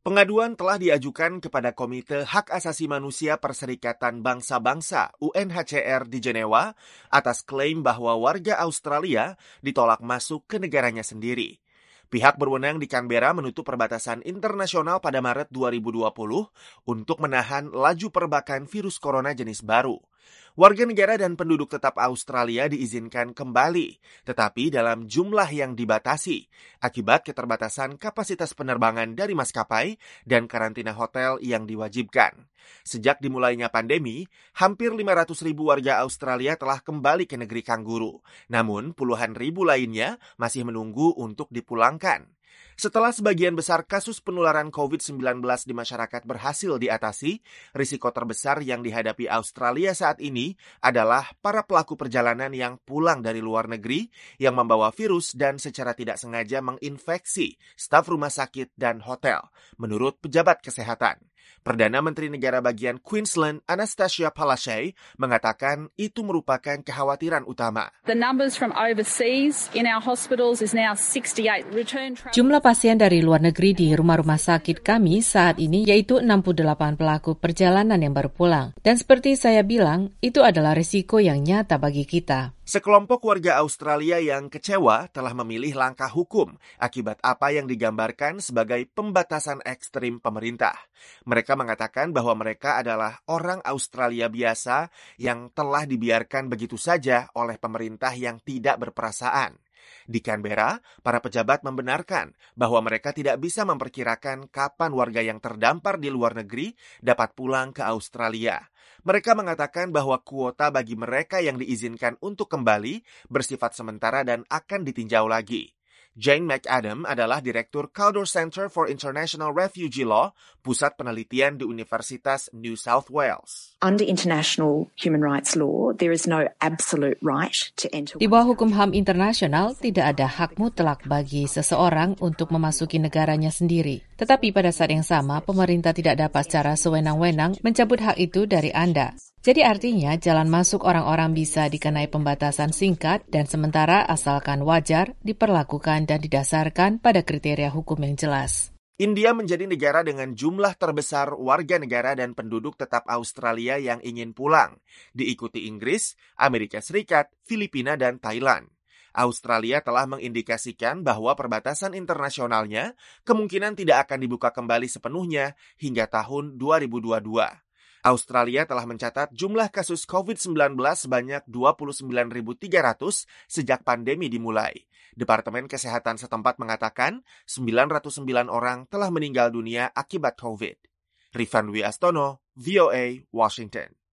Pengaduan telah diajukan kepada Komite Hak Asasi Manusia Perserikatan Bangsa-Bangsa (UNHCR) di Jenewa atas klaim bahwa warga Australia ditolak masuk ke negaranya sendiri. Pihak berwenang di Canberra menutup perbatasan internasional pada Maret 2020 untuk menahan laju perbakan virus corona jenis baru. Warga negara dan penduduk tetap Australia diizinkan kembali, tetapi dalam jumlah yang dibatasi, akibat keterbatasan kapasitas penerbangan dari maskapai dan karantina hotel yang diwajibkan. Sejak dimulainya pandemi, hampir 500.000 warga Australia telah kembali ke negeri kanguru. Namun, puluhan ribu lainnya masih menunggu untuk dipulangkan. Setelah sebagian besar kasus penularan COVID-19 di masyarakat berhasil diatasi, risiko terbesar yang dihadapi Australia saat ini adalah para pelaku perjalanan yang pulang dari luar negeri yang membawa virus dan secara tidak sengaja menginfeksi staf rumah sakit dan hotel, menurut pejabat kesehatan. Perdana Menteri Negara Bagian Queensland, Anastasia Palaszczuk, mengatakan itu merupakan kekhawatiran utama. The numbers from overseas in our hospitals is now 68. Jumlah pasien dari luar negeri di rumah-rumah sakit kami saat ini yaitu 68 pelaku perjalanan yang baru pulang. Dan seperti saya bilang, itu adalah risiko yang nyata bagi kita. Sekelompok warga Australia yang kecewa telah memilih langkah hukum akibat apa yang digambarkan sebagai pembatasan ekstrim pemerintah. Mereka mengatakan bahwa mereka adalah orang Australia biasa yang telah dibiarkan begitu saja oleh pemerintah yang tidak berperasaan. Di Canberra, para pejabat membenarkan bahwa mereka tidak bisa memperkirakan kapan warga yang terdampar di luar negeri dapat pulang ke Australia. Mereka mengatakan bahwa kuota bagi mereka yang diizinkan untuk kembali bersifat sementara dan akan ditinjau lagi. Jane McAdam adalah Direktur Caldor Center for International Refugee Law, pusat penelitian di Universitas New South Wales. Under international human rights law, there is no absolute right to enter. Di bawah hukum HAM internasional, tidak ada hak mutlak bagi seseorang untuk memasuki negaranya sendiri. Tetapi pada saat yang sama, pemerintah tidak dapat secara sewenang-wenang mencabut hak itu dari Anda. Jadi artinya jalan masuk orang-orang bisa dikenai pembatasan singkat dan sementara asalkan wajar, diperlakukan dan didasarkan pada kriteria hukum yang jelas. India menjadi negara dengan jumlah terbesar warga negara dan penduduk tetap Australia yang ingin pulang, diikuti Inggris, Amerika Serikat, Filipina, dan Thailand. Australia telah mengindikasikan bahwa perbatasan internasionalnya kemungkinan tidak akan dibuka kembali sepenuhnya hingga tahun 2022. Australia telah mencatat jumlah kasus COVID-19 sebanyak 29.300 sejak pandemi dimulai. Departemen Kesehatan setempat mengatakan 909 orang telah meninggal dunia akibat COVID. Rifan Dwi Astono, VOA, Washington.